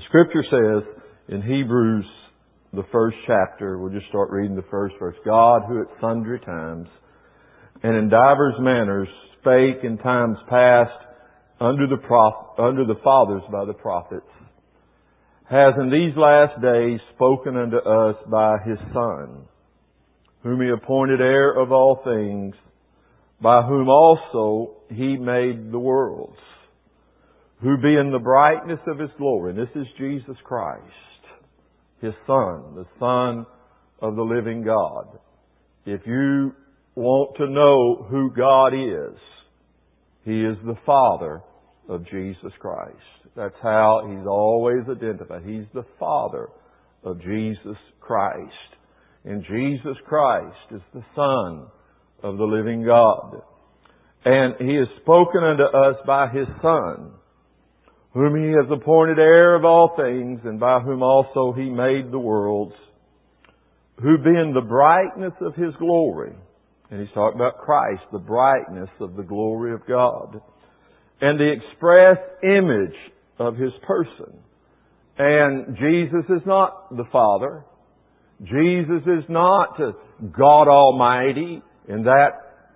The Scripture says in Hebrews, the first chapter, we'll just start reading the first verse. God, who at sundry times and in divers manners spake in times past under the fathers by the prophets, has in these last days spoken unto us by His Son, whom He appointed heir of all things, by whom also He made the worlds, who being the brightness of His glory, and this is Jesus Christ, His Son, the Son of the living God. If you want to know who God is, He is the Father of Jesus Christ. That's how He's always identified. He's the Father of Jesus Christ. And Jesus Christ is the Son of the living God. And He has spoken unto us by His Son, whom He has appointed heir of all things, and by whom also He made the worlds, who being the brightness of His glory, and He's talking about Christ, the brightness of the glory of God, and the express image of His person. And Jesus is not the Father. Jesus is not God Almighty in that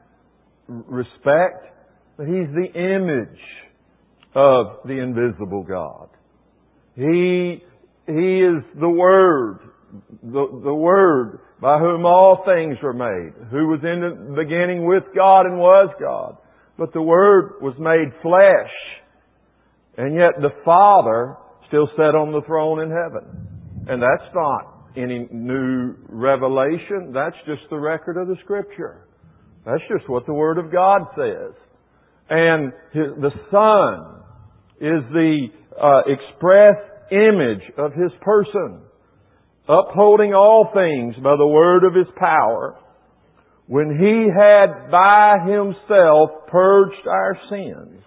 respect, but He's the image of the invisible God. He is the Word, the Word by whom all things were made, who was in the beginning with God and was God. But the Word was made flesh, and yet the Father still sat on the throne in heaven. And that's not any new revelation. That's just the record of the Scripture. That's just what the Word of God says. And the Son is the express image of His person, upholding all things by the word of His power, when He had by Himself purged our sins.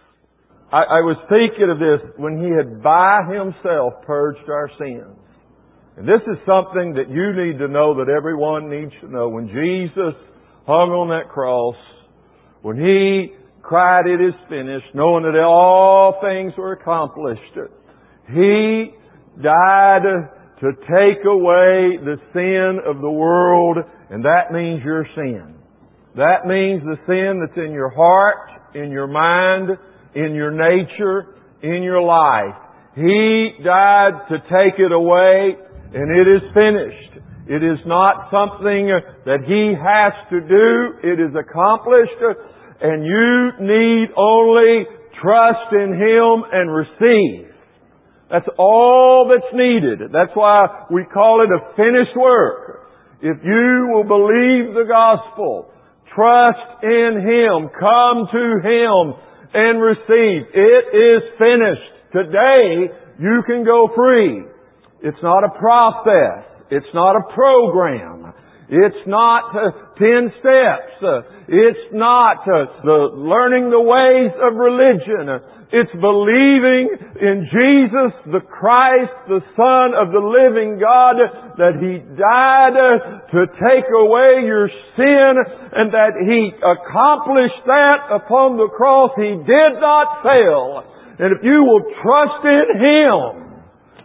I was thinking of this, when He had by Himself purged our sins. And this is something that you need to know, that everyone needs to know. When Jesus hung on that cross, when He cried, "It is finished," knowing that all things were accomplished, He died to take away the sin of the world, and that means your sin. That means the sin that's in your heart, in your mind, in your nature, in your life. He died to take it away, and it is finished. It is not something that He has to do. It is accomplished, and you need only trust in Him and receive. That's all that's needed. That's why we call it a finished work. If you will believe the gospel, trust in Him, come to Him and receive. It is finished. Today, you can go free. It's not a process. It's not a program. It's not 10 steps. It's not the learning the ways of religion. It's believing in Jesus, the Christ, the Son of the living God, that He died to take away your sin, and that He accomplished that upon the cross. He did not fail. And if you will trust in Him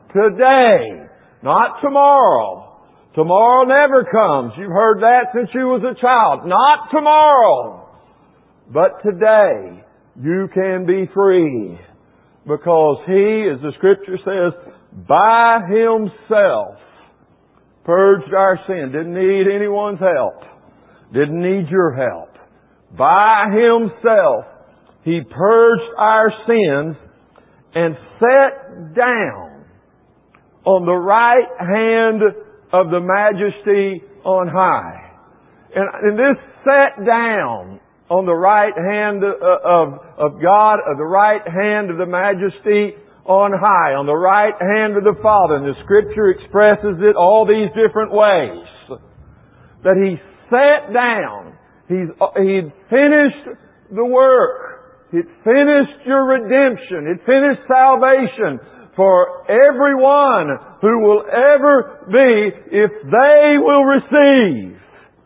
today, not tomorrow. Tomorrow never comes. You've heard that since you was a child. Not tomorrow, but today. You can be free, because He, as the Scripture says, by Himself purged our sin. Didn't need anyone's help. Didn't need your help. By Himself, He purged our sins and sat down on the right hand of the Majesty on high. And this sat down on the right hand of God, of the right hand of the Majesty on high, on the right hand of the Father. And the Scripture expresses it all these different ways. That He sat down. He'd finished the work. He'd finished your redemption. He'd finished salvation for everyone who will ever be, if they will receive.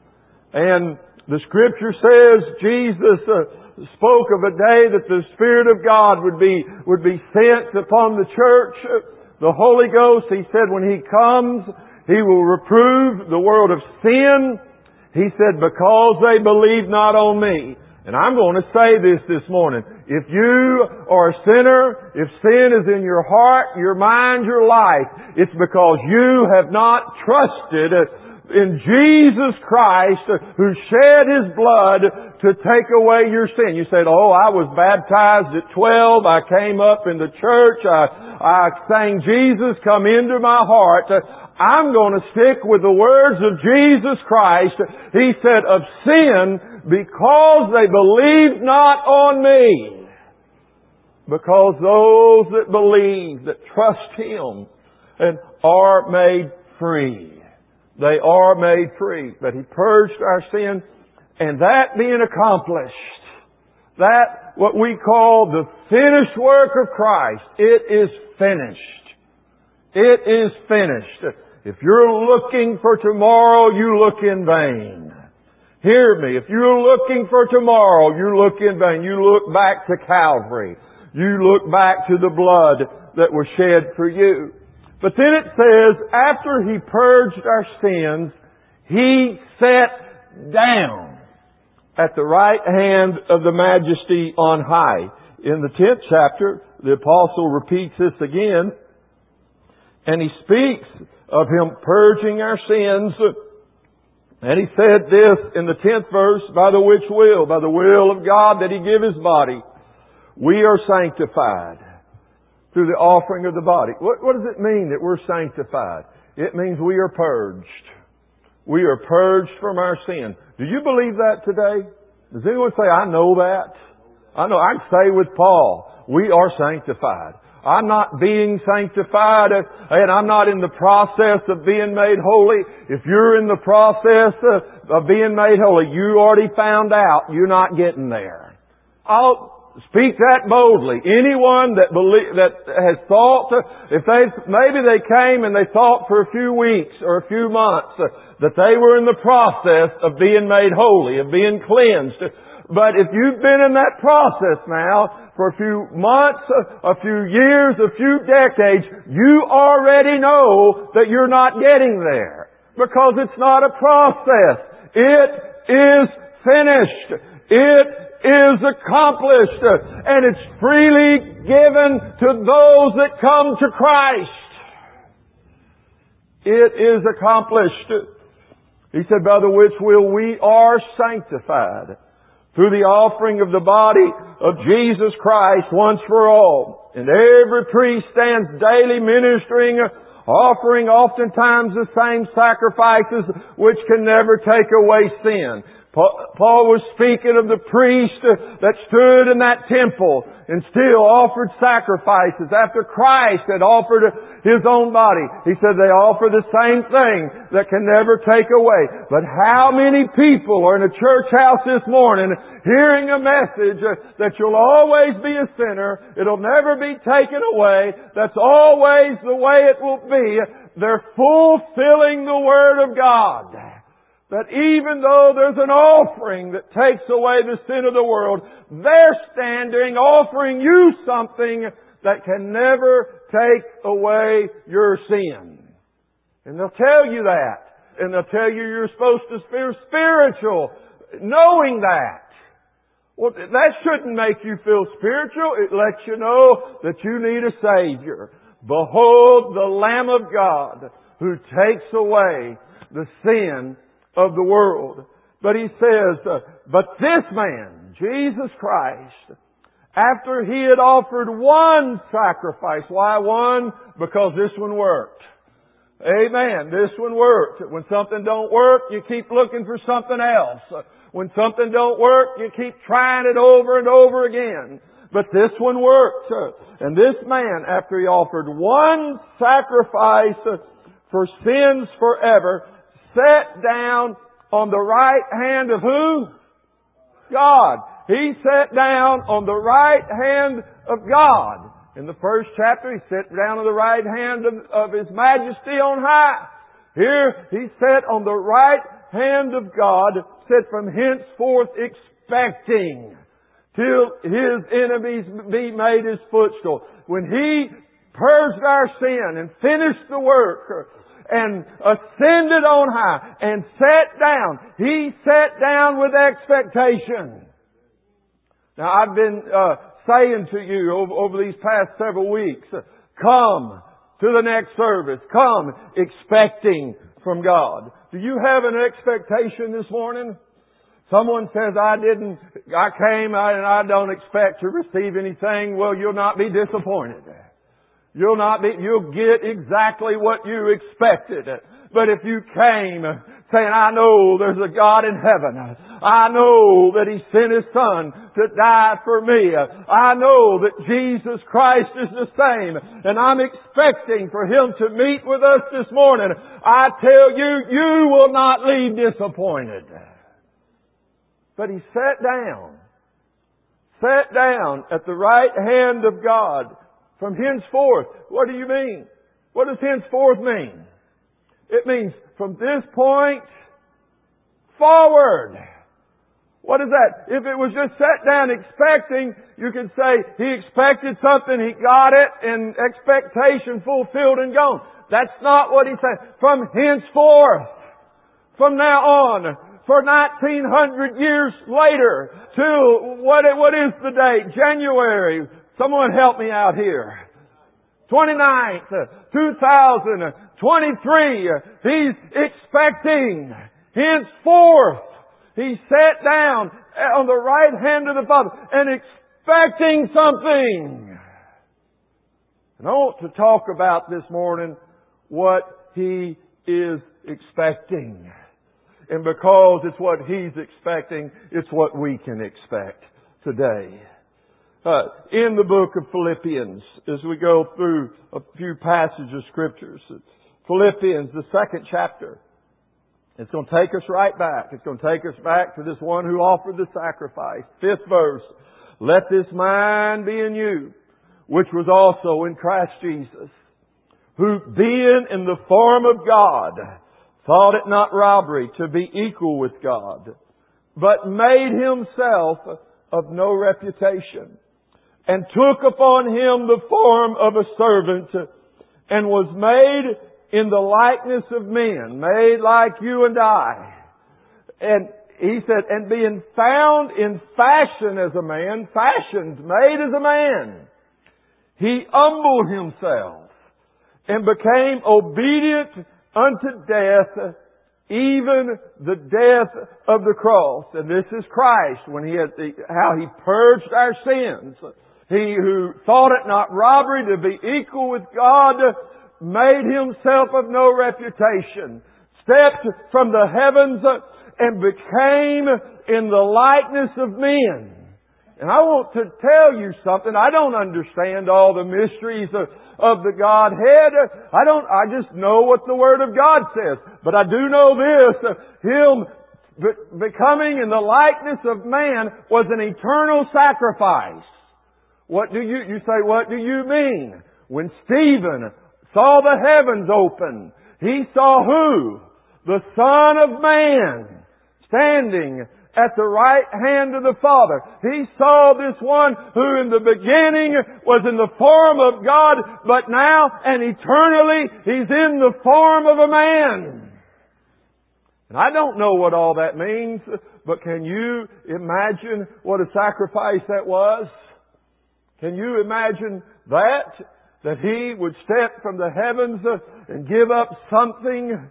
And the Scripture says Jesus spoke of a day that the Spirit of God would be sent upon the church The Holy Ghost, He said, when He comes, He will reprove the world of sin. He said, because they believe not on Me. And I'm going to say this morning. If you are a sinner, if sin is in your heart, your mind, your life, it's because you have not trusted in Jesus Christ who shed His blood to take away your sin. You said, oh, I was baptized at 12. I came up in the church. I sang Jesus, come into my heart. I'm going to stick with the words of Jesus Christ. He said, of sin, because they believe not on Me. Because those that believe, that trust Him, and are made free. They are made free. But He purged our sin, and that being accomplished, that what we call the finished work of Christ, it is finished. It is finished. If you're looking for tomorrow, you look in vain. Hear me. If you're looking for tomorrow, you look in vain. You look back to Calvary. You look back to the blood that was shed for you. But then it says, after He purged our sins, He sat down at the right hand of the Majesty on high. In the 10th chapter, the Apostle repeats this again, and he speaks of Him purging our sins. And he said this in the 10th verse, by the will of God that He give His body, we are sanctified through the offering of the body. What does it mean that we're sanctified? It means we are purged. We are purged from our sin. Do you believe that today? Does anyone say, I know that? I know. I can say with Paul, we are sanctified. I'm not being sanctified and I'm not in the process of being made holy. If you're in the process of being made holy, you already found out you're not getting there. I'll speak that boldly. Anyone that has thought, maybe they came and they thought for a few weeks or a few months that they were in the process of being made holy, of being cleansed. But if you've been in that process now for a few months, a few years, a few decades, you already know that you're not getting there. Because it's not a process. It is finished. It is accomplished. And it's freely given to those that come to Christ. It is accomplished. He said, by the which will we are sanctified through the offering of the body of Jesus Christ once for all. And every priest stands daily ministering, offering oftentimes the same sacrifices which can never take away sin. Paul was speaking of the priest that stood in that temple and still offered sacrifices after Christ had offered His own body. He said they offer the same thing that can never take away. But how many people are in a church house this morning hearing a message that you'll always be a sinner, it'll never be taken away, that's always the way it will be. They're fulfilling the Word of God. That even though there's an offering that takes away the sin of the world, they're standing offering you something that can never take away your sin. And they'll tell you that. And they'll tell you you're supposed to be spiritual, knowing that. Well, that shouldn't make you feel spiritual. It lets you know that you need a Savior. Behold the Lamb of God who takes away the sin of the world. But he says, but this man, Jesus Christ, after He had offered one sacrifice. Why one? Because this one worked. Amen. This one worked. When something don't work, you keep looking for something else. When something don't work, you keep trying it over and over again. But this one worked. And this man, after He offered one sacrifice for sins forever, sat down on the right hand of who? God. He sat down on the right hand of God. In the first chapter, He sat down on the right hand of His Majesty on high. Here, He sat on the right hand of God, said from henceforth expecting till His enemies be made His footstool. When He purged our sin and finished the work and ascended on high and sat down. He sat down with expectation. Now I've been saying to you over these past several weeks, come to the next service. Come expecting from God. Do you have an expectation this morning? Someone says, I came and I don't expect to receive anything. Well, you'll not be disappointed. You'll get exactly what you expected. But if you came saying, I know there's a God in heaven. I know that He sent His Son to die for me. I know that Jesus Christ is the same. And I'm expecting for Him to meet with us this morning. I tell you, you will not leave disappointed. But He sat down at the right hand of God from henceforth. What do you mean? What does henceforth mean? It means from this point forward. What is that? If it was just sat down expecting, you could say He expected something, He got it, and expectation fulfilled and gone. That's not what He said. From henceforth, from now on, for 1900 years later, to what is the date? January. Someone help me out here. 29th, 2023. He's expecting. Henceforth, He sat down on the right hand of the Father and expecting something. And I want to talk about this morning what He is expecting. And because it's what He's expecting, it's what we can expect today. In the book of Philippians, as we go through a few passages of Scriptures, Philippians, the 2nd chapter, it's going to take us right back. It's going to take us back to this one who offered the sacrifice. 5th verse, let this mind be in you, which was also in Christ Jesus, who being in the form of God, thought it not robbery to be equal with God, but made Himself of no reputation, and took upon Him the form of a servant, and was made in the likeness of men, made like you and I. And He said, and being found in fashion as a man, fashioned, made as a man, He humbled Himself, and became obedient unto death, even the death of the cross. And this is Christ, when how He purged our sins. He who thought it not robbery to be equal with God, made Himself of no reputation, stepped from the heavens and became in the likeness of men. And I want to tell you something. I don't understand all the mysteries of the Godhead. I just know what the Word of God says. But I do know this. Him becoming in the likeness of man was an eternal sacrifice. You say, what do you mean? When Stephen saw the heavens open, he saw who? The Son of Man standing at the right hand of the Father. He saw this one who in the beginning was in the form of God, but now and eternally He's in the form of a man. And I don't know what all that means, but can you imagine what a sacrifice that was? Can you imagine that? That He would step from the heavens and give up something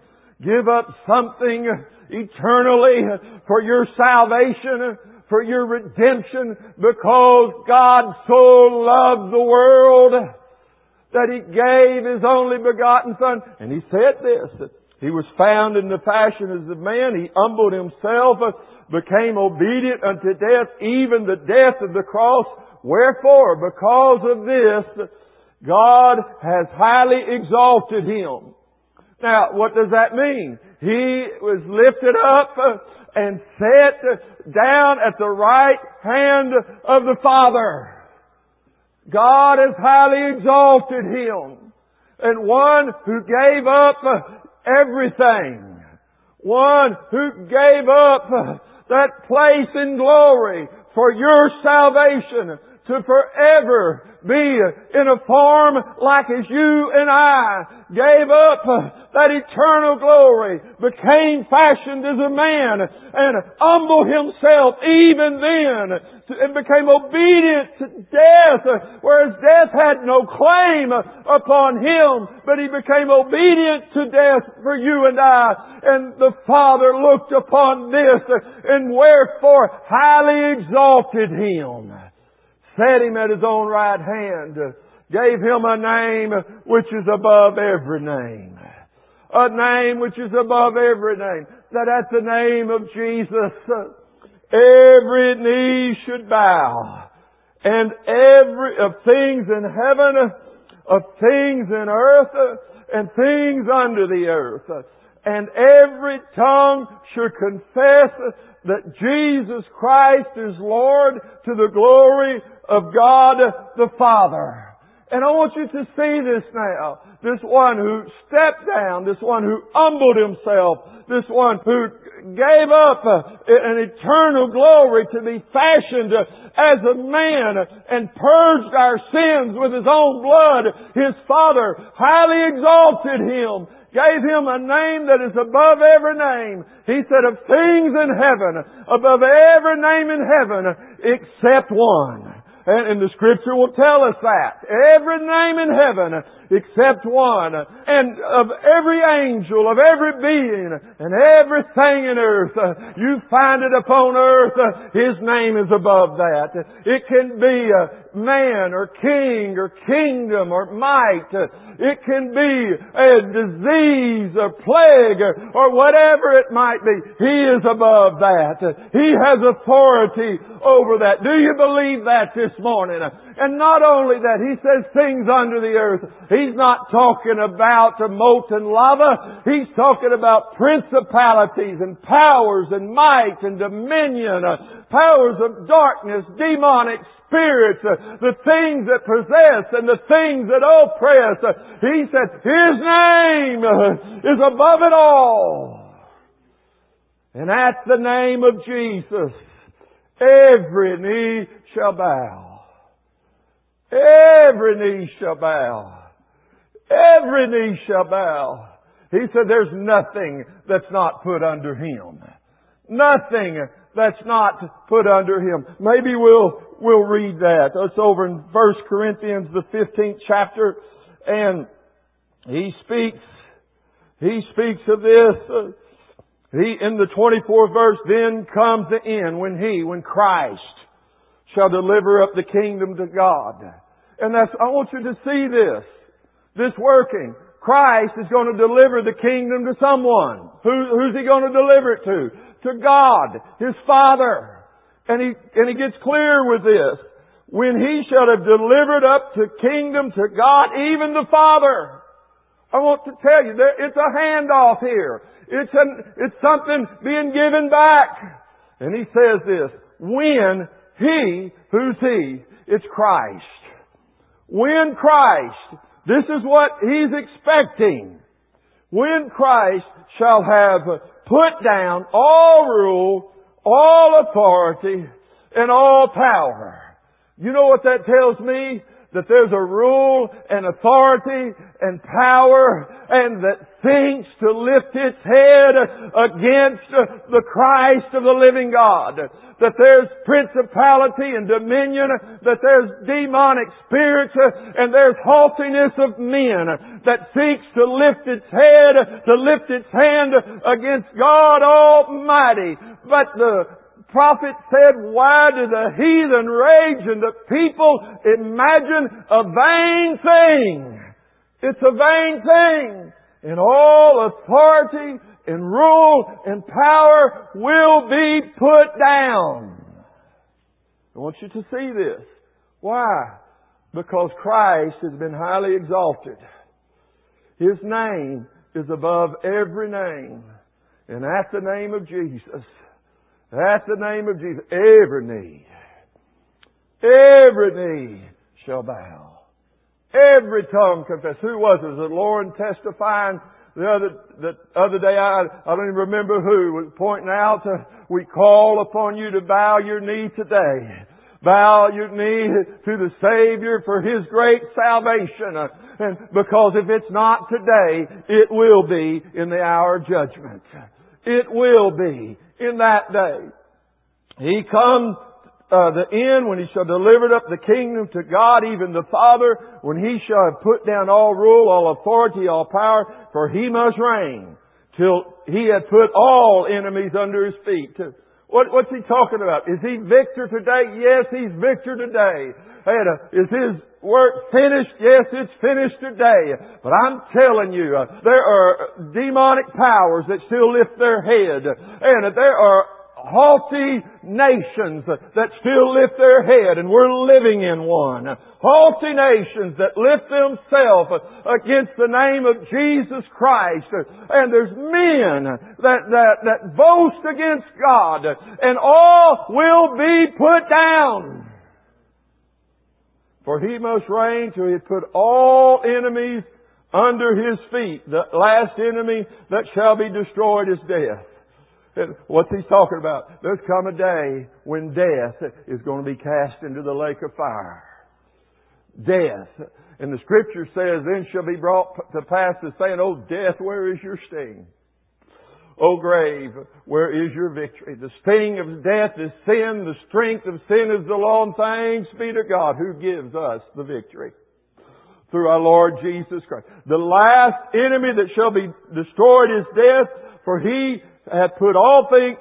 eternally for your salvation, for your redemption, because God so loved the world that He gave His only begotten Son. And He said this, that He was found in the fashion as a man. He humbled Himself, became obedient unto death, even the death of the cross. Wherefore, because of this, God has highly exalted Him. Now, what does that mean? He was lifted up and set down at the right hand of the Father. God has highly exalted Him. And one who gave up everything. One who gave up that place in glory for your salvation to forever be in a form like as you and I, gave up that eternal glory, became fashioned as a man, and humbled Himself even then, and became obedient to death, whereas death had no claim upon Him, but He became obedient to death for you and I. And the Father looked upon this, and wherefore highly exalted Him, set Him at His own right hand, gave Him a name which is above every name. A name which is above every name. That at the name of Jesus, every knee should bow. And of things in heaven, of things in earth, and things under the earth. And every tongue should confess that Jesus Christ is Lord, to the glory of God the Father. And I want you to see this now. This one who stepped down, this one who humbled Himself, this one who gave up an eternal glory to be fashioned as a man and purged our sins with His own blood. His Father highly exalted Him, gave Him a name that is above every name. He said of things in heaven, above every name in heaven, except one. And the Scripture will tell us that. Every name in heaven except one. And of every angel, of every being, and everything in earth, you find it upon earth, His name is above that. It can be man or king or kingdom or might. It can be a disease or plague or whatever it might be. He is above that. He has authority over that. Do you believe that this morning? And not only that, He says things under the earth. He's not talking about molten lava. He's talking about principalities and powers and might and dominion, powers of darkness, demonic spirits, the things that possess and the things that oppress. He said His name is above it all. And at the name of Jesus, every knee shall bow. Every knee shall bow. Every knee shall bow. He said there's nothing that's not put under Him. Nothing that's not put under Him. Maybe we'll read that. It's over in 1 Corinthians, the 15th chapter. And he speaks of this. In the 24th verse, then comes the end when Christ shall deliver up the kingdom to God. And I want you to see this working. Christ is going to deliver the kingdom to someone. Who's He going to deliver it to? To God, His Father. And he gets clear with this. When He shall have delivered up the kingdom to God, even the Father. I want to tell you, it's a handoff here. It's something being given back. And He says this, when He, who's He? It's Christ. When Christ, this is what He's expecting. When Christ shall have put down all rule, all authority, and all power. You know what that tells me? That there's a rule and authority and power and that thinks to lift its head against the Christ of the living God. That there's principality and dominion, that there's demonic spirits, and there's haughtiness of men that seeks to lift its head, to lift its hand against God Almighty. But the prophet said, why do the heathen rage and the people imagine a vain thing? It's a vain thing. And all authority and rule and power will be put down. I want you to see this. Why? Because Christ has been highly exalted. His name is above every name. And at the name of Jesus, at the name of Jesus, every knee shall bow. Every tongue confess. Who was it? Was it Lauren testifying the other day? I don't even remember who was pointing out, we call upon you to bow your knee today. Bow your knee to the Savior for His great salvation. And because if it's not today, it will be in the hour of judgment. It will be in that day. He comes the end when He shall deliver up the kingdom to God, even the Father, when He shall have put down all rule, all authority, all power, for He must reign till He had put all enemies under His feet. What's He talking about? Is He victor today? Yes, He's victor today. And, is His work finished? Yes, it's finished today. But I'm telling you, there are demonic powers that still lift their head. And there are haughty nations that still lift their head, and we're living in one. Haughty nations that lift themselves against the name of Jesus Christ. And there's men that boast against God, and all will be put down. For He must reign till He has put all enemies under His feet. The last enemy that shall be destroyed is death. What's He talking about? There's come a day when death is going to be cast into the lake of fire. Death. And the Scripture says, then shall be brought to pass the saying, O death, where is your sting? O grave, where is your victory? The sting of death is sin. The strength of sin is the law. And thanks be to God who gives us the victory through our Lord Jesus Christ. The last enemy that shall be destroyed is death, for He hath put all things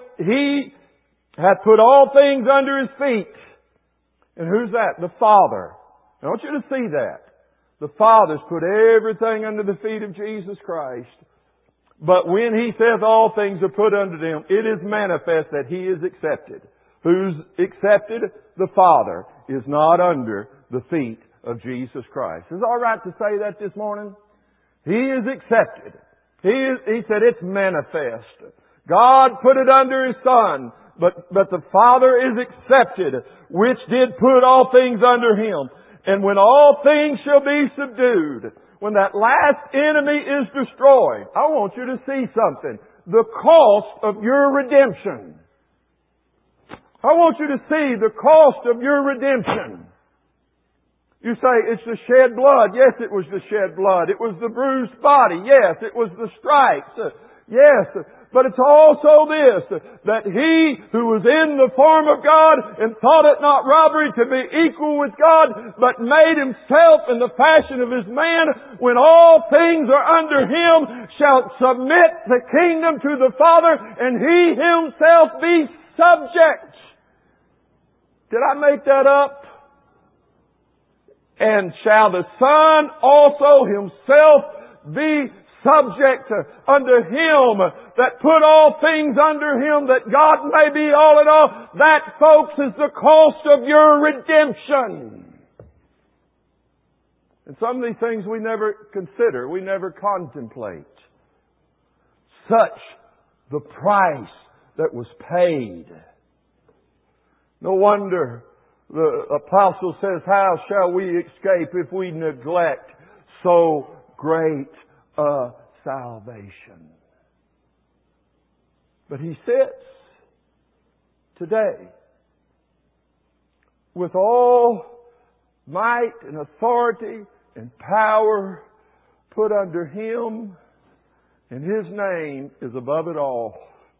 under His feet. And who's that? The Father. I want you to see that. The Father's put everything under the feet of Jesus Christ. But when He says all things are put under Him, it is manifest that He is accepted. Who's accepted? The Father is not under the feet of Jesus Christ. Is it all right to say that this morning? He is accepted. He said it's manifest. God put it under His Son, but the Father is accepted, which did put all things under Him. And when all things shall be subdued, when that last enemy is destroyed, I want you to see something. The cost of your redemption. I want you to see the cost of your redemption. You say, it's the shed blood. Yes, it was the shed blood. It was the bruised body. Yes, it was the stripes. Yes, but it's also this, that He who was in the form of God and thought it not robbery to be equal with God, but made Himself in the fashion of His man, when all things are under Him, shall submit the kingdom to the Father, and He Himself be subject. Did I make that up? And shall the Son also Himself be subject unto Him that put all things under Him, that God may be all in all. That, folks, is the cost of your redemption. And some of these things we never consider, we never contemplate. Such the price that was paid. No wonder the apostle says, how shall we escape if we neglect so great a salvation? But He sits today with all might and authority and power put under Him, and His name is above it all.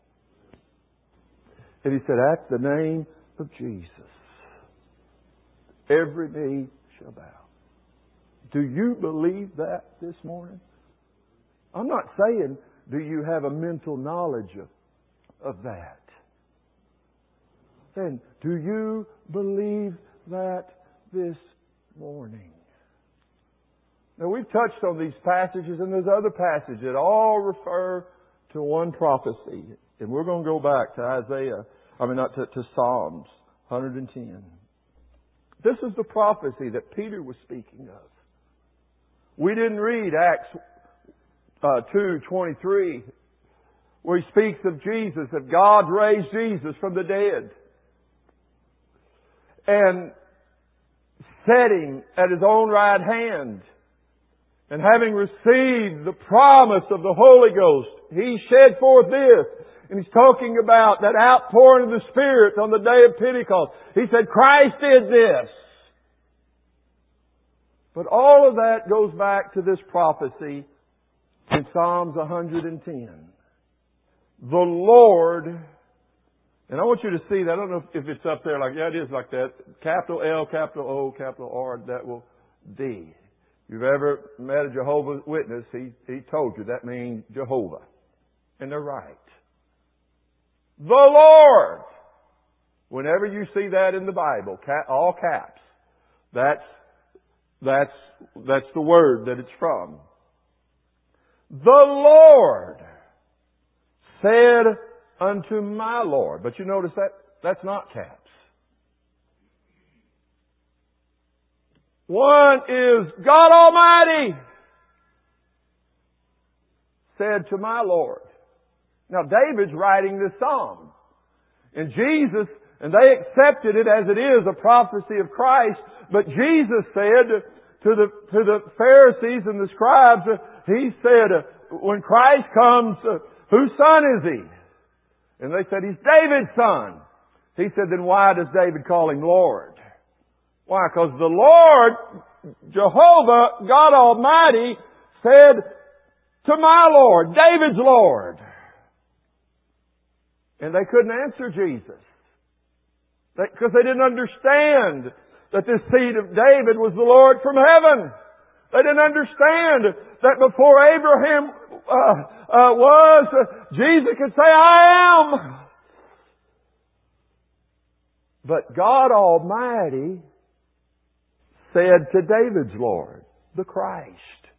And He said, at the name of Jesus, every knee shall bow. Do you believe that this morning? I'm not saying, do you have a mental knowledge of that? Then, do you believe that this morning? Now, we've touched on these passages, and there's other passages that all refer to one prophecy. And we're going to go back to to Psalms 110. This is the prophecy that Peter was speaking of. We didn't read Acts 2:23, where he speaks of Jesus, that God raised Jesus from the dead and set Him at His own right hand And having received the promise of the Holy Ghost, He shed forth this. And He's talking about that outpouring of the Spirit on the day of Pentecost. He said, Christ did this. But all of that goes back to this prophecy in Psalms 110. The Lord, and I want you to see that. I don't know if it's up there like, yeah, it is like that. Capital L, capital O, capital R, that will D. If you've ever met a Jehovah's Witness, he told you that means Jehovah. And they're right. The Lord. Whenever you see that in the Bible, all caps, that's the word that it's from. The Lord said unto my Lord. But you notice that's not caps. One is God Almighty said to my Lord. Now David's writing this psalm. And Jesus, and they accepted it as it is a prophecy of Christ. But Jesus said to the Pharisees and the scribes, He said, when Christ comes, whose son is He? And they said, He's David's son. He said, then why does David call Him Lord? Why? Because the Lord, Jehovah, God Almighty, said to my Lord, David's Lord. And they couldn't answer Jesus. Because they didn't understand that this seed of David was the Lord from heaven. They didn't understand that before Abraham Jesus could say, I am. But God Almighty said to David's Lord, the Christ,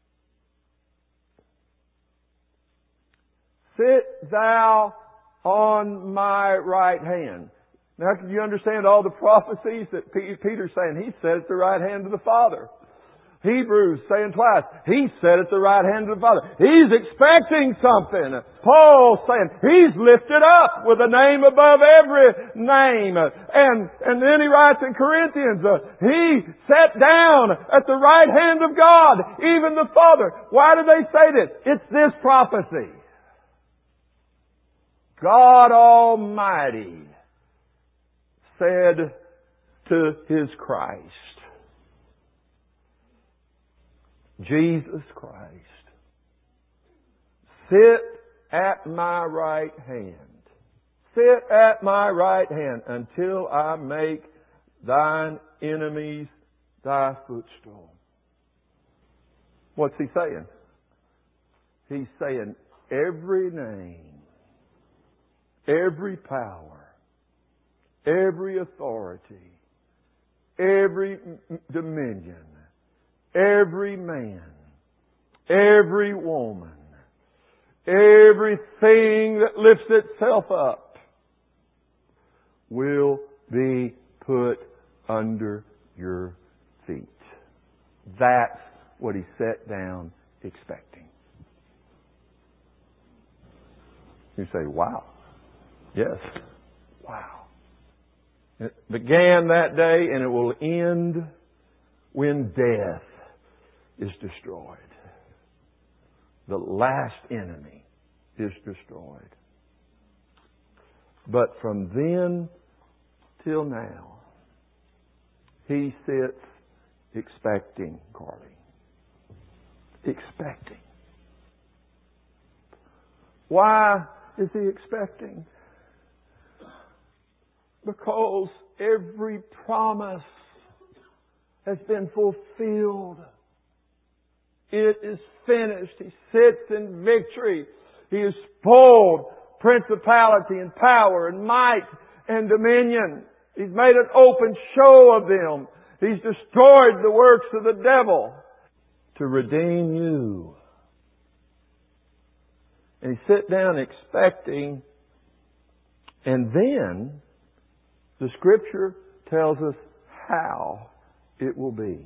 sit thou on my right hand. Now, can you understand all the prophecies that Peter's saying? He sat at the right hand of the Father. Hebrews saying twice, He sat at the right hand of the Father. He's expecting something. Paul's saying, He's lifted up with a name above every name. And then he writes in Corinthians, He sat down at the right hand of God, even the Father. Why do they say this? It's this prophecy. God Almighty said to His Christ, Jesus Christ, sit at my right hand. Sit at my right hand until I make thine enemies thy footstool. What's He saying? He's saying every name, every power, every authority, every dominion, every man, every woman, everything that lifts itself up will be put under your feet. That's what He sat down expecting. You say, wow. Yes. Wow. It began that day and it will end when death is destroyed. The last enemy is destroyed. But from then till now, He sits expecting, Carly. Expecting. Why is He expecting? Because every promise has been fulfilled. It is finished. He sits in victory. He has spoiled principality and power and might and dominion. He's made an open show of them. He's destroyed the works of the devil to redeem you. And He sat down expecting, and then the Scripture tells us how it will be.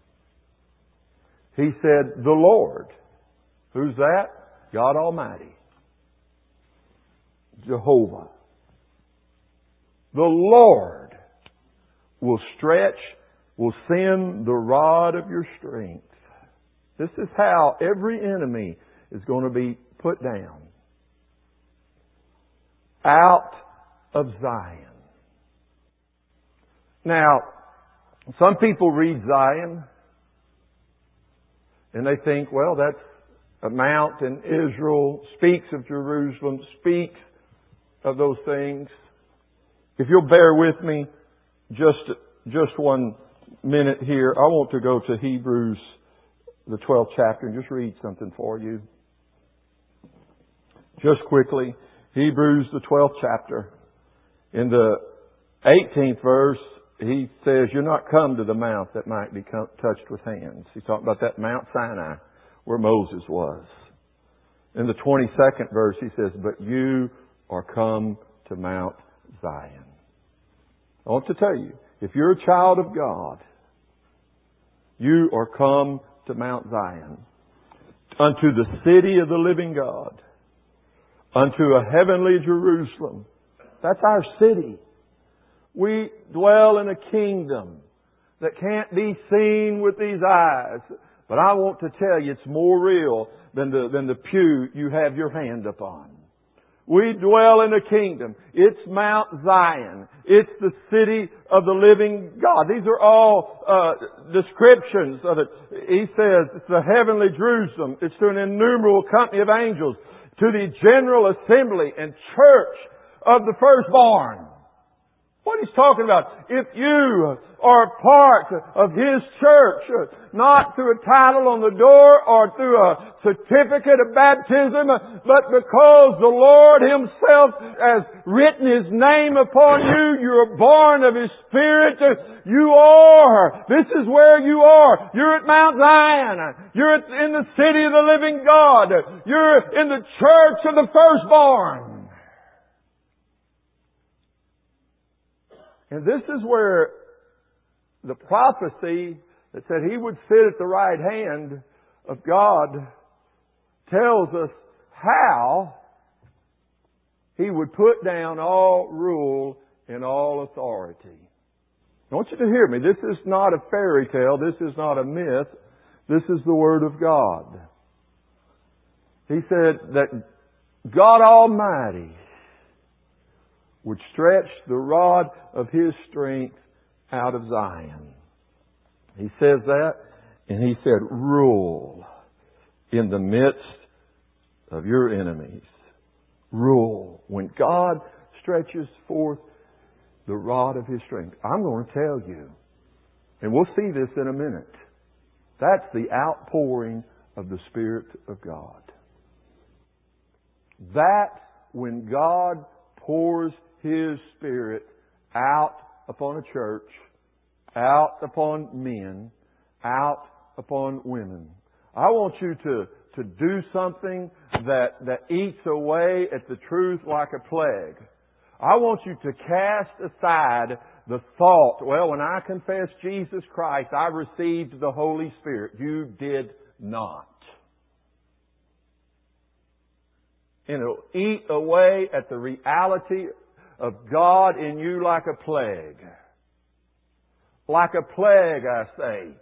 He said, the Lord. Who's that? God Almighty. Jehovah. The Lord will send the rod of your strength. This is how every enemy is going to be put down. Out of Zion. Now, some people read Zion and they think, well, that's a mount in Israel, speaks of Jerusalem, speaks of those things. If you'll bear with me just 1 minute here, I want to go to Hebrews, the 12th chapter, and just read something for you. Just quickly, Hebrews, the 12th chapter. In the 18th verse, he says, you're not come to the mount that might be touched with hands. He's talking about that Mount Sinai where Moses was. In the 22nd verse, he says, but you are come to Mount Zion. I want to tell you, if you're a child of God, you are come to Mount Zion, unto the city of the living God, unto a heavenly Jerusalem. That's our city. We dwell in a kingdom that can't be seen with these eyes. But I want to tell you, it's more real than the pew you have your hand upon. We dwell in a kingdom. It's Mount Zion. It's the city of the living God. These are all descriptions of it. He says it's the heavenly Jerusalem. It's to an innumerable company of angels. To the general assembly and church of the firstborn. What he's talking about, if you are part of His church, not through a title on the door or through a certificate of baptism, but because the Lord Himself has written His name upon you, you're born of His Spirit, you are. This is where you are. You're at Mount Zion. You're in the city of the living God. You're in the church of the firstborn. And this is where the prophecy that said He would sit at the right hand of God tells us how He would put down all rule and all authority. I want you to hear me. This is not a fairy tale. This is not a myth. This is the Word of God. He said that God Almighty would stretch the rod of His strength out of Zion. He says that, and He said, rule in the midst of your enemies. Rule. When God stretches forth the rod of His strength, I'm going to tell you, and we'll see this in a minute, that's the outpouring of the Spirit of God. That when God pours His Spirit out upon a church, out upon men, out upon women. I want you to do something that eats away at the truth like a plague. I want you to cast aside the thought, well, when I confess Jesus Christ, I received the Holy Spirit. You did not. And it'll eat away at the reality of God in you like a plague. Like a plague, I say.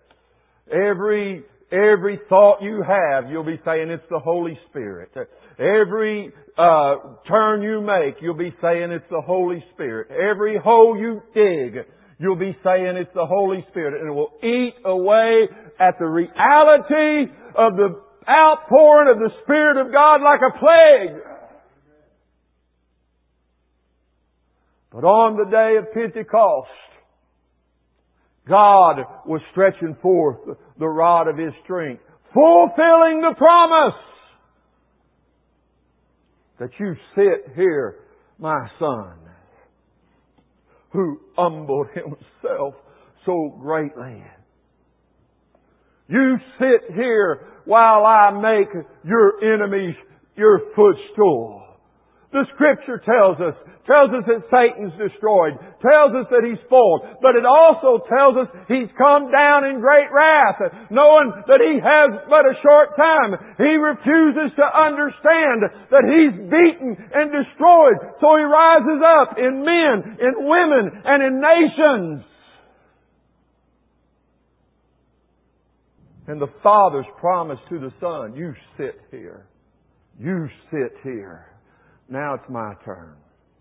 Every thought you have, you'll be saying it's the Holy Spirit. Every turn you make, you'll be saying it's the Holy Spirit. Every hole you dig, you'll be saying it's the Holy Spirit. And it will eat away at the reality of the outpouring of the Spirit of God like a plague. But on the day of Pentecost, God was stretching forth the rod of His strength, fulfilling the promise that you sit here, my Son, who humbled Himself so greatly. You sit here while I make your enemies your footstool. The Scripture tells us that Satan's destroyed, tells us that he's full, but it also tells us he's come down in great wrath, knowing that he has but a short time. He refuses to understand that he's beaten and destroyed, so he rises up in men, in women, and in nations. And the Father's promise to the Son, you sit here. You sit here. Now it's my turn.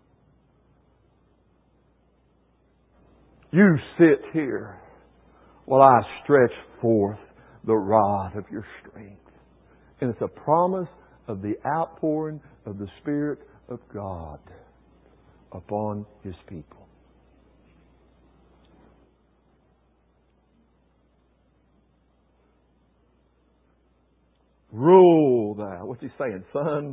You sit here while I stretch forth the rod of your strength. And it's a promise of the outpouring of the Spirit of God upon His people. Rule thou. What's He saying? Son,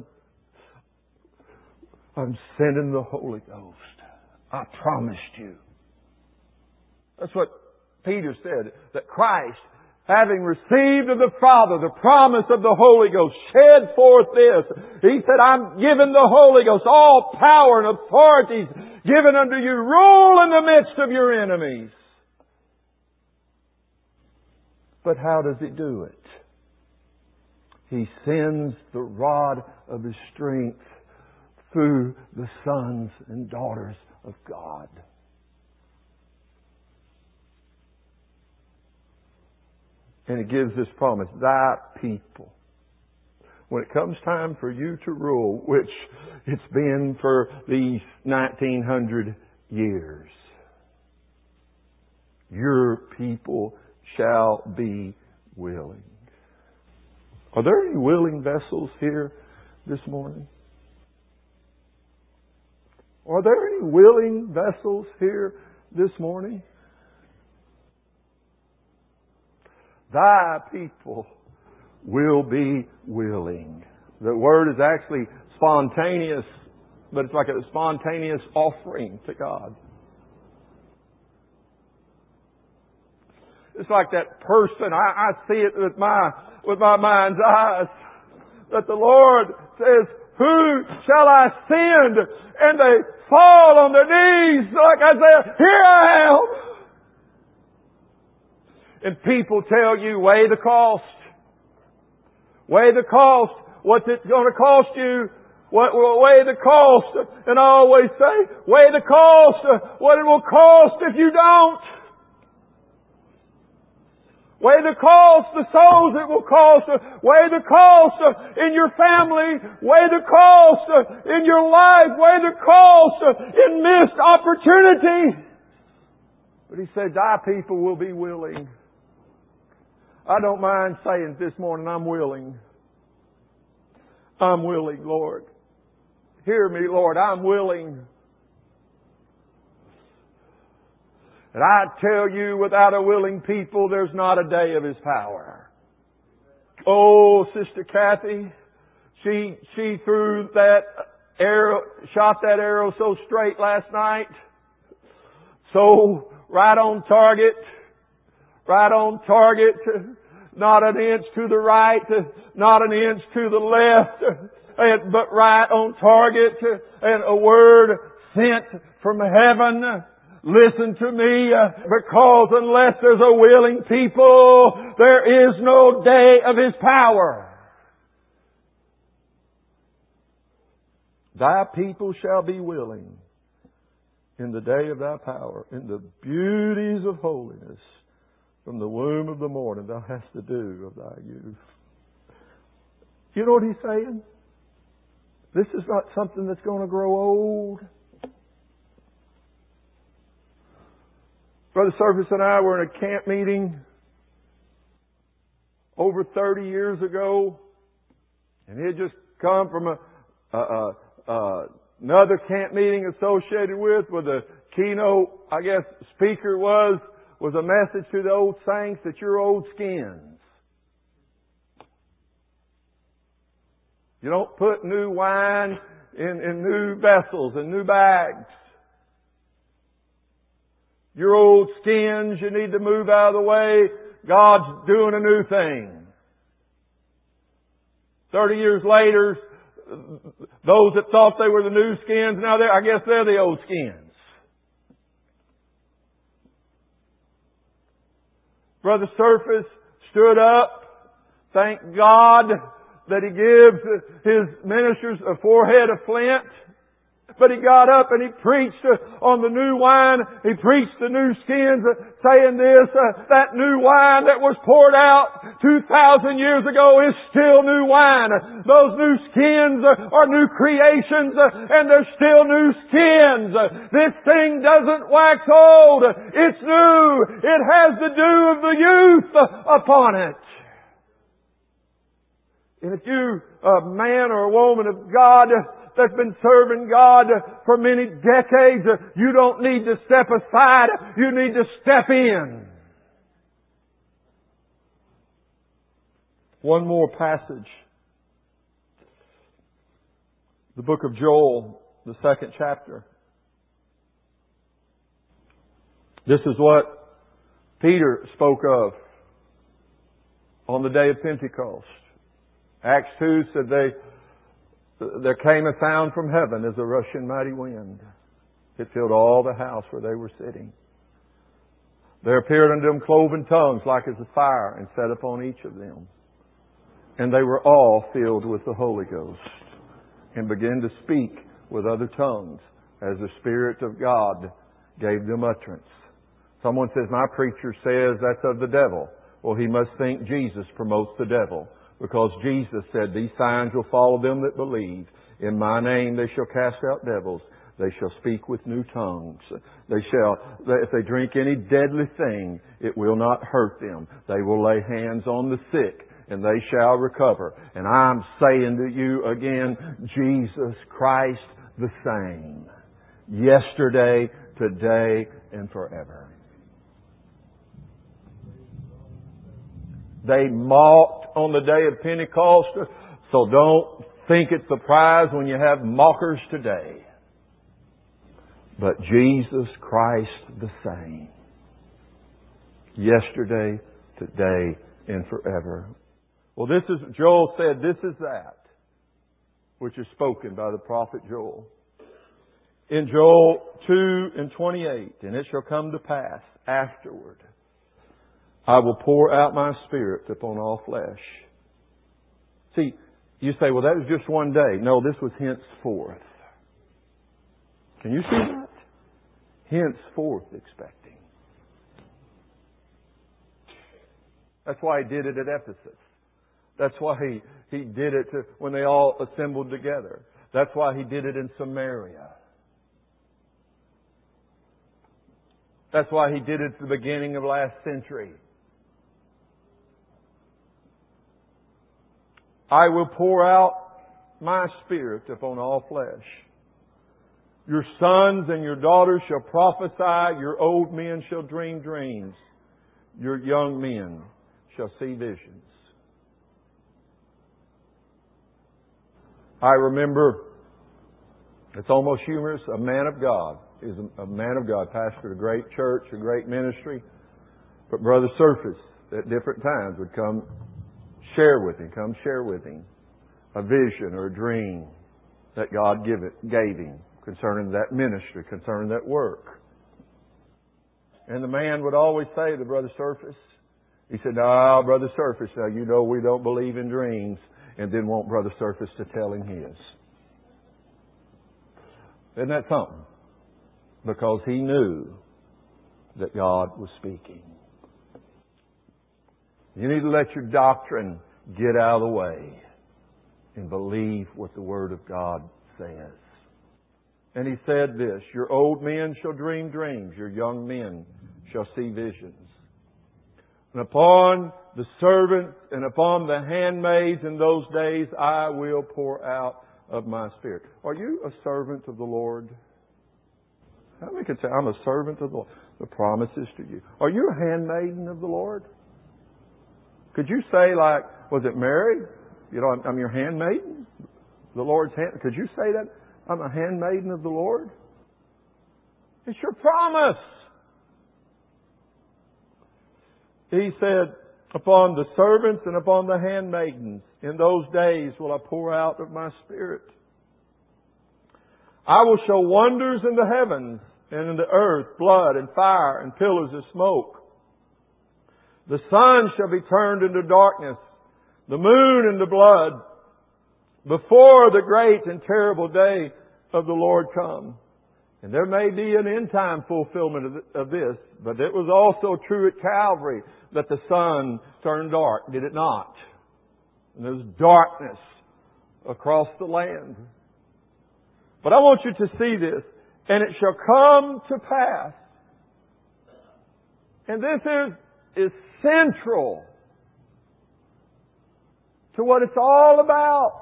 I'm sending the Holy Ghost. I promised you. That's what Peter said, that Christ, having received of the Father the promise of the Holy Ghost, shed forth this. He said, I'm giving the Holy Ghost all power and authorities given unto you. Rule in the midst of your enemies. But how does He do it? He sends the rod of His strength through the sons and daughters of God. And He gives this promise, thy people. When it comes time for you to rule, which it's been for these 1900 years, your people shall be willing. Are there any willing vessels here this morning? Are there any willing vessels here this morning? Thy people will be willing. The word is actually spontaneous, but it's like a spontaneous offering to God. It's like that person, I see it with my mind's eyes, that the Lord says, who shall I send? And they fall on their knees like Isaiah, here I am. And people tell you, weigh the cost. Weigh the cost. What's it going to cost you? Weigh the cost. And I always say, weigh the cost. What it will cost if you don't. Weigh the cost, the souls it will cost. Weigh the cost in your family. Weigh the cost in your life. Weigh the cost in missed opportunity. But He said, thy people will be willing. I don't mind saying this morning, I'm willing. I'm willing, Lord. Hear me, Lord, I'm willing. And I tell you, without a willing people, there's not a day of His power. Oh, Sister Kathy, she threw that arrow, shot that arrow so straight last night. So, right on target. Right on target. Not an inch to the right, not an inch to the left, but right on target. And a word sent from heaven. Listen to me, because unless there's a willing people, there is no day of His power. Thy people shall be willing in the day of Thy power, in the beauties of holiness. From the womb of the morning Thou hast to do of Thy youth. You know what He's saying? This is not something that's going to grow old. Brother Surface and I were in a camp meeting over 30 years ago. And he had just come from another camp meeting associated with where the keynote, I guess, speaker was a message to the old saints that you're old skins. You don't put new wine in new vessels and new bags. You're old skins. You need to move out of the way. God's doing a new thing. 30 years later, those that thought they were the new skins, now I guess they're the old skins. Brother Surface stood up. Thank God that he gives his ministers a forehead of flint. But He got up and He preached on the new wine. He preached the new skins, saying this, that new wine that was poured out 2,000 years ago is still new wine. Those new skins are new creations, and they're still new skins. This thing doesn't wax old. It's new. It has the dew of the youth upon it. And if you, a man or a woman of God, that's been serving God for many decades, you don't need to step aside. You need to step in. One more passage. The book of Joel, the 2nd chapter. This is what Peter spoke of on the day of Pentecost. Acts 2 said there came a sound from heaven as a rushing mighty wind. It filled all the house where they were sitting. There appeared unto them cloven tongues like as a fire, and sat upon each of them. And they were all filled with the Holy Ghost, and began to speak with other tongues, as the Spirit of God gave them utterance. Someone says, my preacher says that's of the devil. Well, he must think Jesus promotes the devil. Because Jesus said, these signs will follow them that believe. In my name they shall cast out devils. They shall speak with new tongues. If they drink any deadly thing, it will not hurt them. They will lay hands on the sick, and they shall recover. And I'm saying to you again, Jesus Christ the same. Yesterday, today, and forever. They mocked on the day of Pentecost, so don't think it's a surprise when you have mockers today. But Jesus Christ the same. Yesterday, today, and forever. Well, this is, Joel said, this is that which is spoken by the prophet Joel. In Joel 2:28, and it shall come to pass afterward, I will pour out my Spirit upon all flesh. See, you say, well, that was just one day. No, this was henceforth. Can you see that? Henceforth expecting. That's why He did it at Ephesus. That's why He did it when they all assembled together. That's why He did it in Samaria. That's why He did it at the beginning of last century. I will pour out my Spirit upon all flesh. Your sons and your daughters shall prophesy. Your old men shall dream dreams. Your young men shall see visions. I remember, it's almost humorous, a man of God. Is a man of God, pastored a great church, a great ministry. But Brother Surface, at different times, would come share with him a vision or a dream that God gave him concerning that ministry, concerning that work. And the man would always say to Brother Surface, he said, no, Brother Surface, now you know we don't believe in dreams, and then want Brother Surface to tell him his. Isn't that something? Because he knew that God was speaking. You need to let your doctrine get out of the way and believe what the Word of God says. And he said this, your old men shall dream dreams, your young men shall see visions. And upon the servants and upon the handmaids in those days I will pour out of my Spirit. Are you a servant of the Lord? How many can say, I'm a servant of the Lord? The promise is to you. Are you a handmaiden of the Lord? Could you say like, was it Mary? You know, I'm your handmaiden. The Lord's hand. Could you say that? I'm a handmaiden of the Lord. It's your promise. He said, upon the servants and upon the handmaidens, in those days will I pour out of my Spirit. I will show wonders in the heavens and in the earth, blood and fire and pillars of smoke. The sun shall be turned into darkness, the moon into blood, before the great and terrible day of the Lord come. And there may be an end time fulfillment of this, but it was also true at Calvary that the sun turned dark, did it not? And there was darkness across the land. But I want you to see this. And it shall come to pass. And this is central to what it's all about.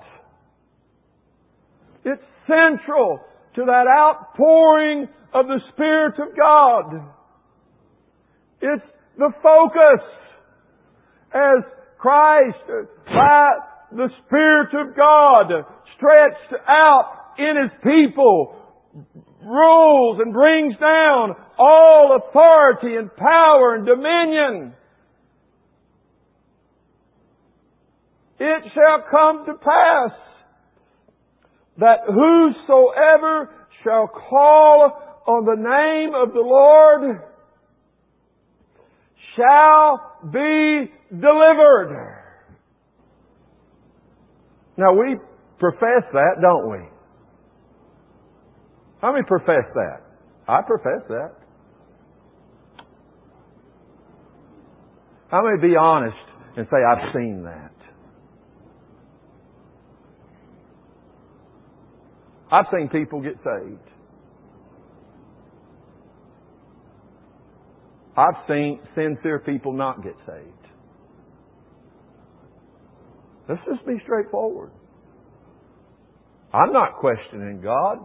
It's central to that outpouring of the Spirit of God. It's the focus as Christ, by the Spirit of God, stretched out in His people, rules and brings down all authority and power and dominion. It shall come to pass that whosoever shall call on the name of the Lord shall be delivered. Now we profess that, don't we? How many profess that? I profess that. How many be honest and say, I've seen that? I've seen people get saved. I've seen sincere people not get saved. Let's just be straightforward. I'm not questioning God.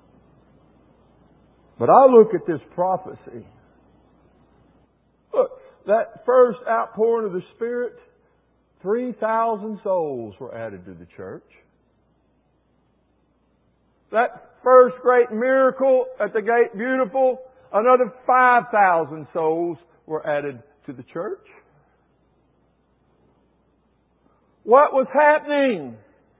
But I look at this prophecy. Look, that first outpouring of the Spirit, 3,000 souls were added to the church. That first great miracle at the Gate Beautiful, another 5,000 souls were added to the church. What was happening?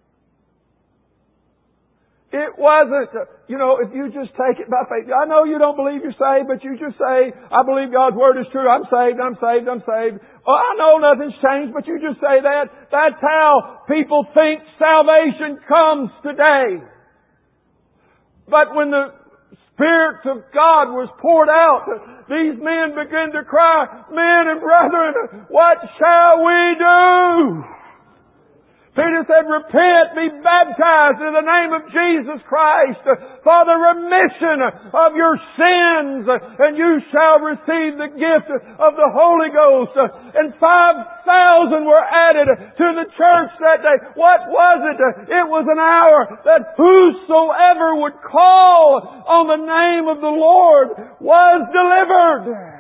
It wasn't, if you just take it by faith. I know you don't believe you're saved, but you just say, I believe God's Word is true. I'm saved, I'm saved, I'm saved. Oh, I know nothing's changed, but you just say that. That's how people think salvation comes today. But when the Spirit of God was poured out, these men began to cry, men and brethren, what shall we do? Peter said, repent, be baptized in the name of Jesus Christ for the remission of your sins, and you shall receive the gift of the Holy Ghost. And 5,000 were added to the church that day. What was it? It was an hour that whosoever would call on the name of the Lord was delivered.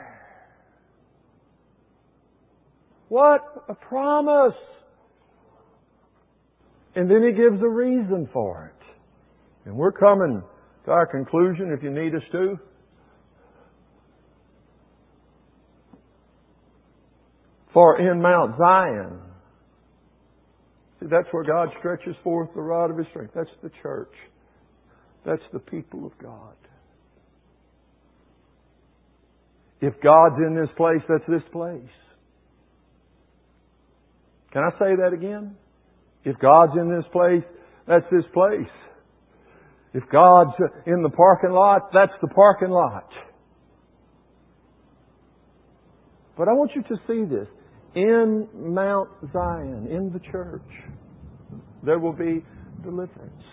What a promise! And then He gives a reason for it. And we're coming to our conclusion if you need us to. For in Mount Zion, see, that's where God stretches forth the rod of His strength. That's the church. That's the people of God. If God's in this place, that's this place. Can I say that again? If God's in this place, that's this place. If God's in the parking lot, that's the parking lot. But I want you to see this. In Mount Zion, in the church, there will be deliverance.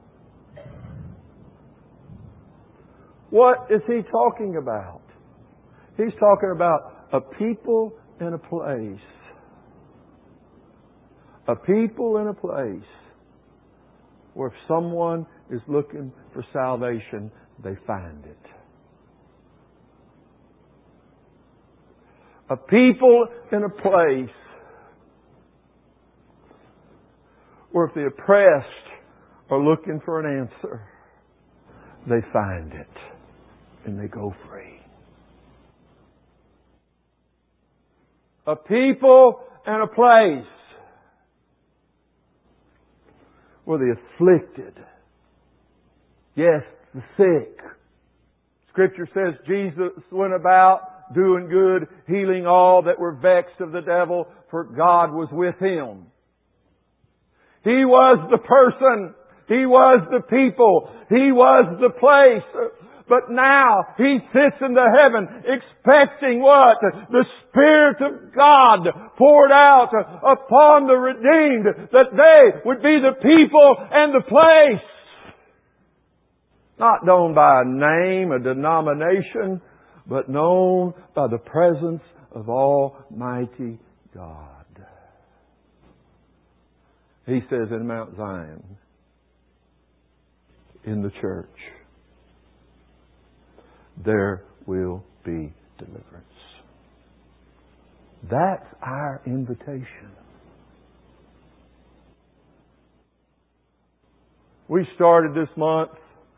What is He talking about? He's talking about a people and a place. A people and a place where if someone is looking for salvation, they find it. A people and a place where if the oppressed are looking for an answer, they find it and they go free. A people and a place where the afflicted, yes, the sick. Scripture says Jesus went about doing good, healing all that were vexed of the devil, for God was with Him. He was the person. He was the people. He was the place. But now He sits in the heaven expecting what? The Spirit of God poured out upon the redeemed, that they would be the people and the place. Not known by a name, a denomination, but known by the presence of Almighty God. He says in Mount Zion, in the church, there will be deliverance. That's our invitation. We started this month,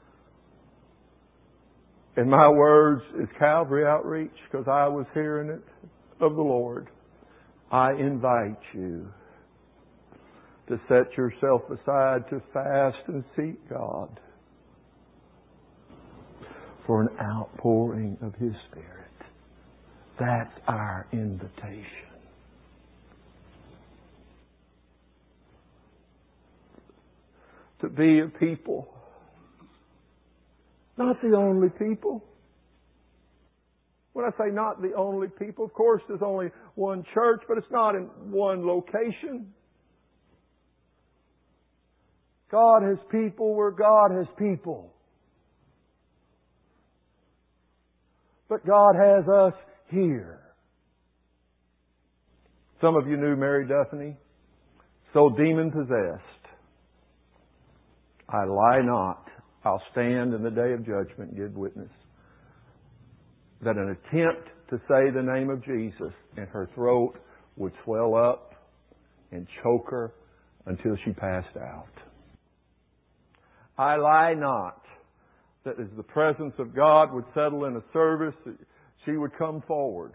and my words is Calvary Outreach, because I was hearing it of the Lord. I invite you to set yourself aside to fast and seek God for an outpouring of His Spirit. That's our invitation. To be a people. Not the only people. When I say not the only people, of course there's only one church, but it's not in one location. God has people where God has people. But God has us here. Some of you knew Mary Duffney, so demon-possessed. I lie not. I'll stand in the day of judgment and give witness that an attempt to say the name of Jesus in her throat would swell up and choke her until she passed out. I lie not. That as the presence of God would settle in a service, she would come forward,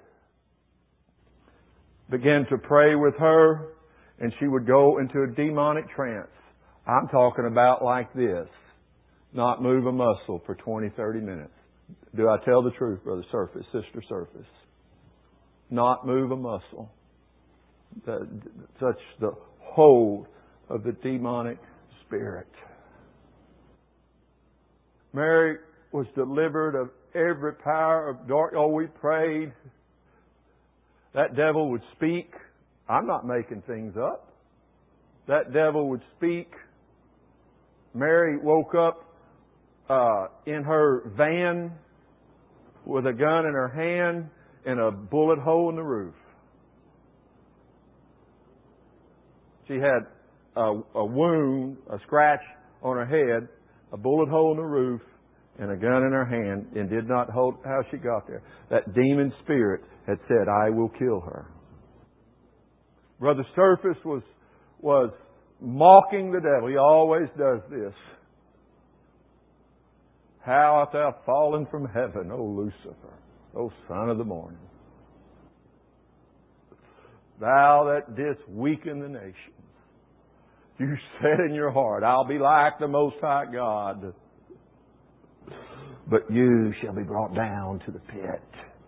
begin to pray with her, and she would go into a demonic trance. I'm talking about like this, not move a muscle for 20, 30 minutes. Do I tell the truth, Brother Surface, Sister Surface? Not move a muscle. Such the hold of the demonic spirit. Mary was delivered of every power of darkness. Oh, we prayed. That devil would speak. I'm not making things up. That devil would speak. Mary woke up in her van with a gun in her hand and a bullet hole in the roof. She had a wound, a scratch on her head, a bullet hole in the roof, and a gun in her hand, and did not hold how she got there. That demon spirit had said, I will kill her. Brother Surface was mocking the devil. He always does this. How art thou fallen from heaven, O Lucifer, O son of the morning? Thou that didst weaken the nations. You said in your heart, I'll be like the Most High God. But you shall be brought down to the pit.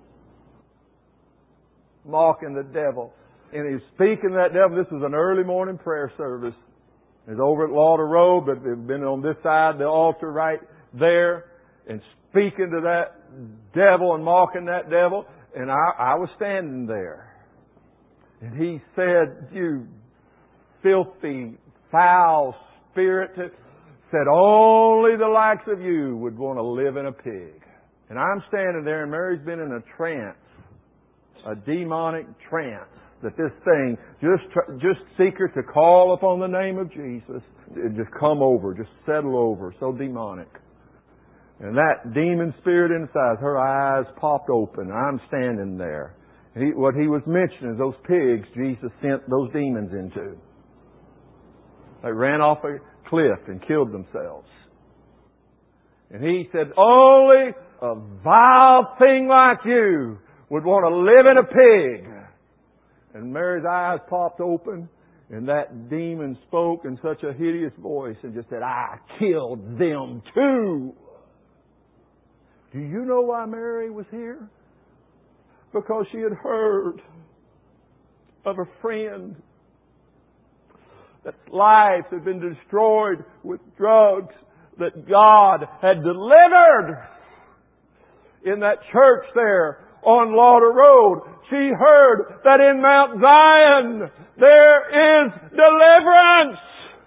Mocking the devil. And he's speaking to that devil. This was an early morning prayer service. It's over at Lauder Road, but they've been on this side of the altar right there. And speaking to that devil and mocking that devil. And I was standing there. And he said, you filthy, foul spirit, said only the likes of you would want to live in a pig. And I'm standing there, and Mary's been in a trance, a demonic trance, that this thing, just seek her to call upon the name of Jesus, just come over, just settle over, so demonic. And that demon spirit inside, her eyes popped open. I'm standing there. What he was mentioning is those pigs Jesus sent those demons into. They ran off a cliff and killed themselves. And he said, only a vile thing like you would want to live in a pig. And Mary's eyes popped open, and that demon spoke in such a hideous voice and just said, I killed them too. Do you know why Mary was here? Because she had heard of a friend that lives had been destroyed with drugs, that God had delivered in that church there on Lauder Road. She heard that in Mount Zion there is deliverance.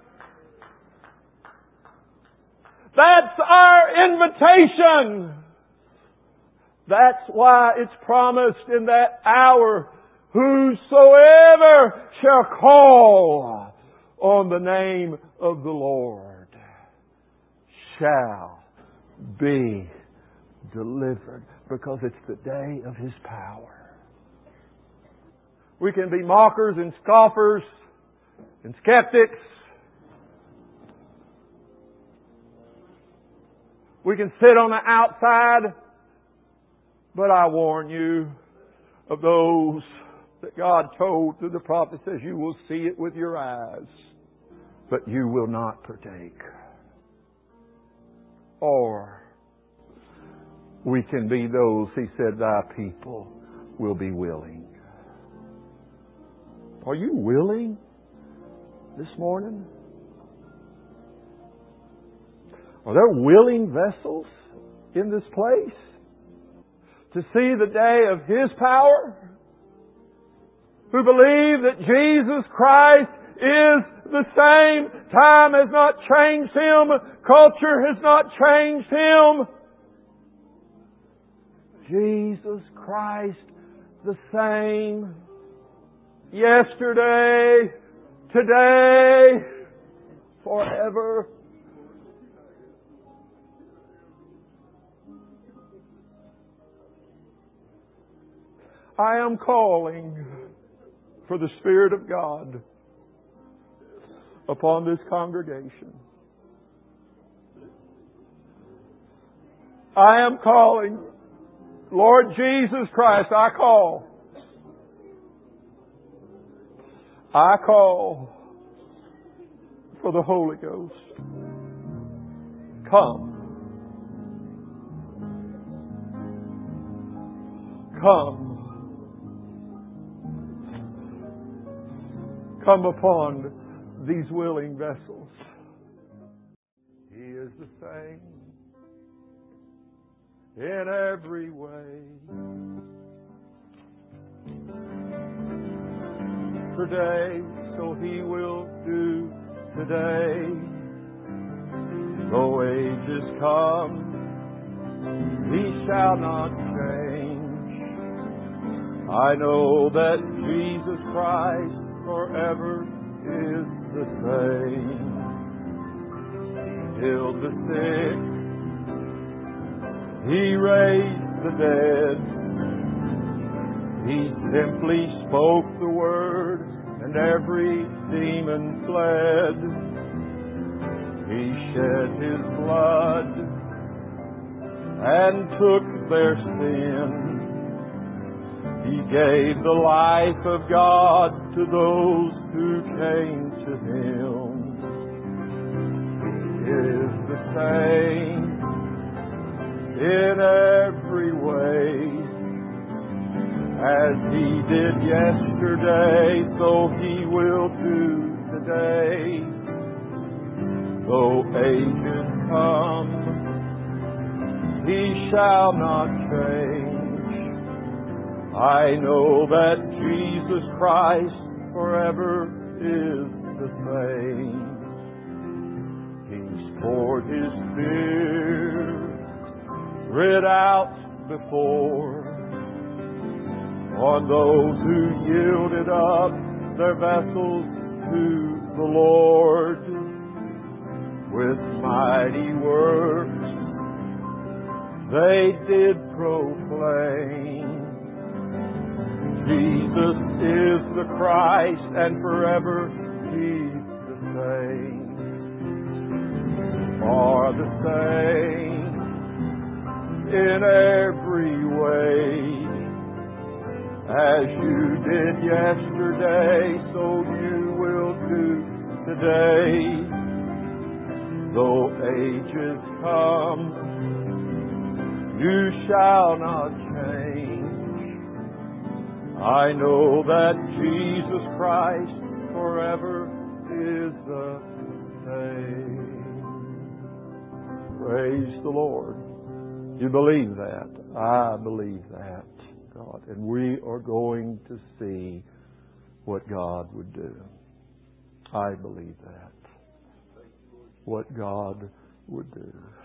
That's our invitation. That's why it's promised in that hour, whosoever shall call on the name of the Lord shall be delivered, because it's the day of His power. We can be mockers and scoffers and skeptics. We can sit on the outside, but I warn you of those that God told through the prophet, says, you will see it with your eyes, but you will not partake. Or we can be those, He said, thy people will be willing. Are you willing this morning? Are there willing vessels in this place to see the day of His power? Who believe that Jesus Christ is the same. Time has not changed Him. Culture has not changed Him. Jesus Christ the same. Yesterday, today, forever. I am calling for the Spirit of God upon this congregation. I am calling, Lord Jesus Christ, I call. I call for the Holy Ghost. Come. Come. Come upon these willing vessels. He is the same in every way. Today, so He will do today. Though ages come, He shall not change. I know that Jesus Christ forever is the same. He healed the sick. He raised the dead. He simply spoke the word and every demon fled. He shed His blood and took their sin. He gave the life of God to those who came to Him. He is the same in every way. As He did yesterday, so He will do today. Though ages come, He shall not change. I know that Jesus Christ forever is the same. He's poured His Spirit out before on those who yielded up their vessels to the Lord. With mighty works they did proclaim, Jesus is the Christ, and forever He's the same. Are the same in every way. As you did yesterday, so you will do today. Though ages come, you shall not change. I know that Jesus Christ forever is the same. Praise the Lord. You believe that? I believe that, God. And we are going to see what God would do. I believe that. What God would do.